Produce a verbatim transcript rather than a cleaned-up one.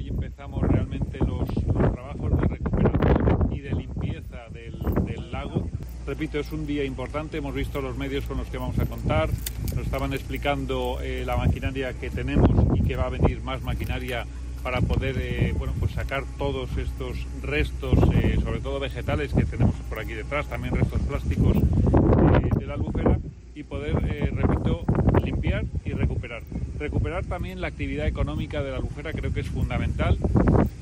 empezamos realmente los, los trabajos de recuperación y de limpieza del, del lago. Repito, es un día importante, hemos visto los medios con los que vamos a contar, nos estaban explicando eh, la maquinaria que tenemos y que va a venir más maquinaria para poder eh, bueno, pues sacar todos estos restos, eh, sobre todo vegetales que tenemos por aquí detrás, también restos plásticos eh, de la albufera, y poder, eh, repito, limpiar y recuperar. Recuperar también la actividad económica de la albufera creo que es fundamental.